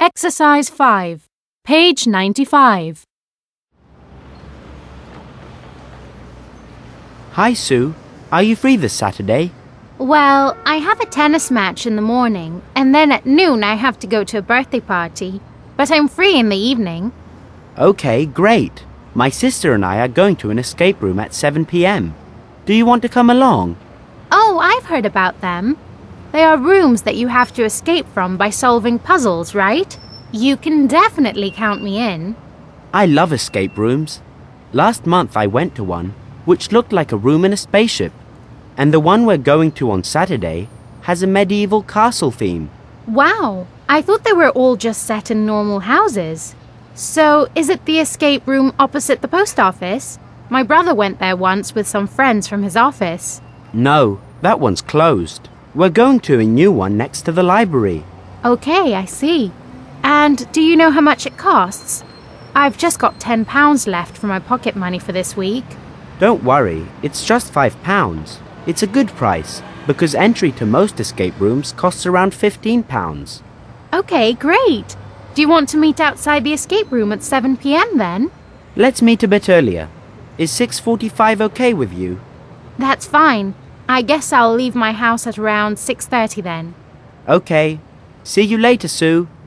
Exercise 5, page 95. Hi, Sue. Are you free this Saturday? Well, I have a tennis match in the morning, and then at noon I have to go to a birthday party. But I'm free in the evening. Okay, great. My sister and I are going to an escape room at 7 p.m. Do you want to come along? Oh, I've heard about them. They are rooms that you have to escape from by solving puzzles, right? You can definitely count me in. I love escape rooms. Last month I went to one, which looked like a room in a spaceship. And the one we're going to on Saturday has a medieval castle theme. Wow, I thought they were all just set in normal houses. So, is it the escape room opposite the post office? My brother went there once with some friends from his office. No, that one's closed. We're going to a new one next to the library. Okay, I see. And do you know how much it costs? I've just got £10 left for my pocket money for this week. Don't worry, it's just £5. It's a good price, because entry to most escape rooms costs around £15. Okay, great. Do you want to meet outside the escape room at 7 p.m. then? Let's meet a bit earlier. Is 6:45 okay with you? That's fine. I guess I'll leave my house at around 6:30 then. Okay. See you later, Sue.